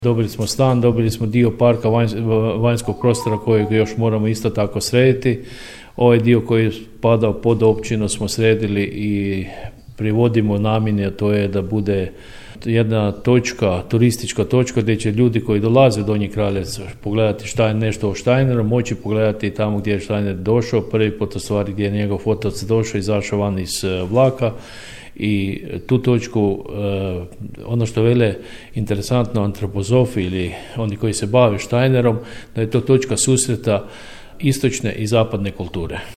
Dobili smo stan, dobili smo dio parka vanjskog prostora kojeg još moramo isto tako srediti. Ovaj dio koji je padao pod općinu smo sredili i privodimo namjeni, a to je da bude jedna točka, turistička točka gdje će ljudi koji dolaze u Donji Kraljevec pogledati šta je nešto o Steineru, moći pogledati tamo gdje je Steiner došao, prvi put u stvari gdje je njegov otac došao, izašao van iz vlaka. I tu točku, ono što vele interesantno antropozofi ili oni koji se bave Steinerom, da je to točka susreta istočne i zapadne kulture.